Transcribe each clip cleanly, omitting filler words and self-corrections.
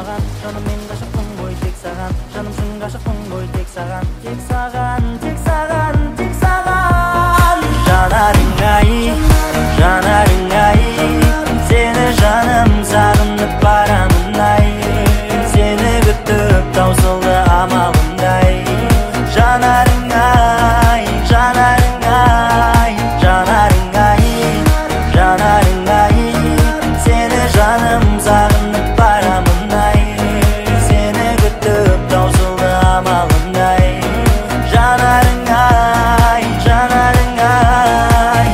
маған, жаным мен ғашықпын ғой тек саған, жанымсың ғашықпын ғой тек саған, тек саған, тек саған, тек саған. Жанарың-ай, жанарың-ай, сені жаным сағынып барамын-ай, сені күтіп таусылды амалымдай. Жанарың-ай, жанарың-ай, жанарың-ай, жанарың-ай, сені жаным сағынып барамын-ай, сені күтіп таусылды амалымдай. Жанарың-ай, жанарың-ай.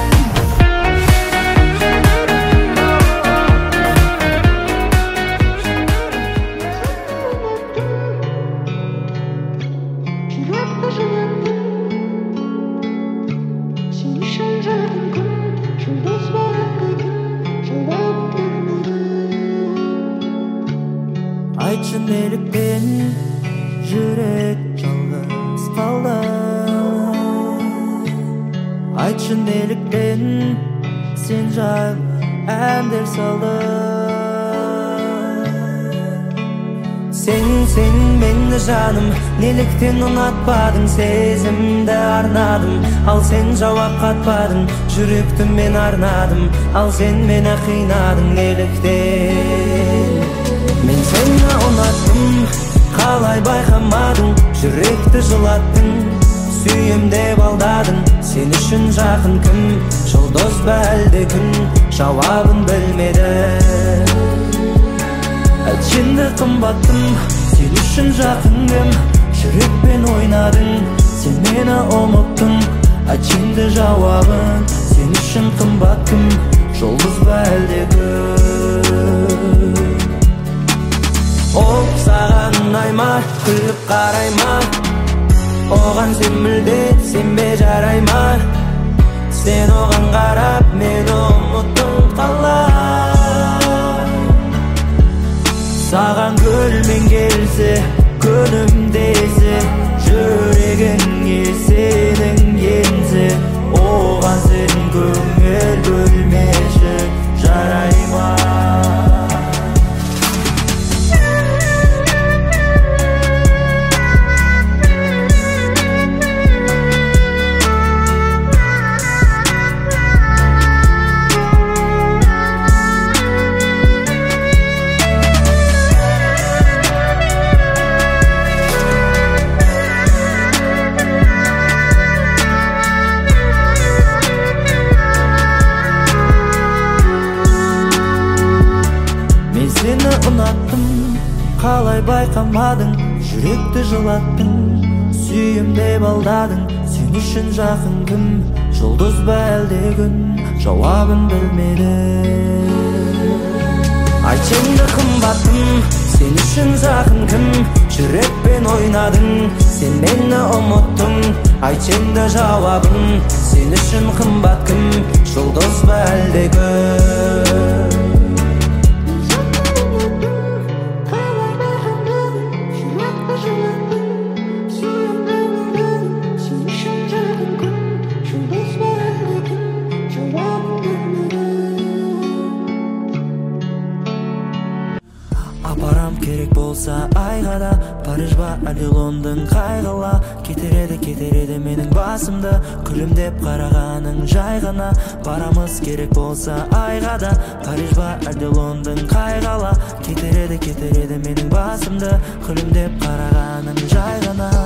Айтшы неліктен жүрек жалғыз қалды, айтшы неліктен сен жайлы әндер салды. Сен мені жаным, неліктен ұнатпадың, сезімді арнадым, ал сен жауап қатпадың, жүректі мен арнадым, ал сен мені қинадың неліктен. Мен сені ұнаттым, қалай байқамадың, жүректі жылаттың, сүйем деп алдадың. Сен үшін жақын кім, жұлдыз ба әлде күн, жауабын білмедім. Әйтшенді қымбаттым, сен үшін жақын кім, жүрекпен ойнадың, сен мені ұмыттың. Әйтшенді жауабын, сен үшін қымбат кім, жұлдыз ба әлде күн. Ол саған ұнайма, күліп қарайма, оған сен мүлде сенбе жарайма. Сен оған қарап, мені ұмыттың қалай. Саған гүлмен келсе, күнім десе, жүрегіңе сенің енсе, оған сен көңіл бөлмеші жарайма. Сені ұнаттым, қалай байқамадың, жүректі жылаттың, сүйем деп алдадың. Сен үшін жақын кім, жұлдыз ба әлде күн, жауабын білмедім. Айтшенді қымбаттым, сен үшін жақын кім, жүрекпен ойнадың, сен мені ұмыттың. Айтшенді жауабын, сен үшін қымбат кім, жұлдыз ба әлде күн. Апарам керек болса айға да, Париж ба әлде Лондон қайғыла. Кетер еді менің басымды, күлімдеп қарағаның жай ғана. Барамыз керек болса айға да, Париж ба әлде Лондон қайғыла. Кетер еді менің басымды, күлімдеп қарағаның жай ғана.